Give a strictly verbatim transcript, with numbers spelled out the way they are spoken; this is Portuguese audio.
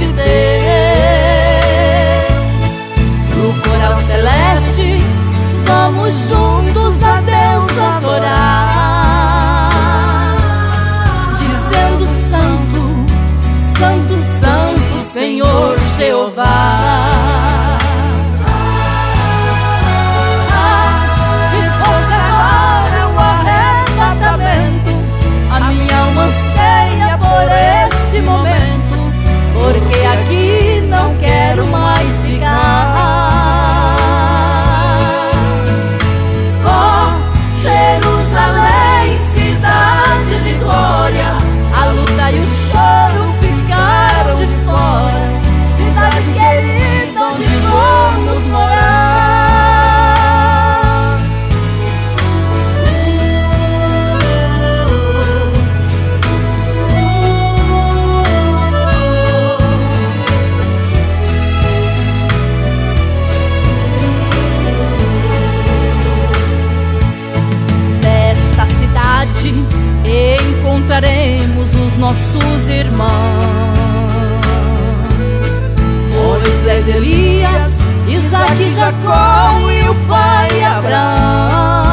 de Deus. No coral celeste, vamos juntos a Deus adorar, dizendo: Santo, Santo, Santo, Senhor Jeová. Se fosse agora o arrebatamento, a minha alma anseia por este momento, porque aqui não quero mais ficar. Ó Jerusalém, cidade de glória, a luta e o choro ficaram de fora. Cidade querida, onde vamos morar? Nesta cidade encontraremos os nossos irmãos, Moisés, Elias, Isaque, Jacó e o pai Abraão.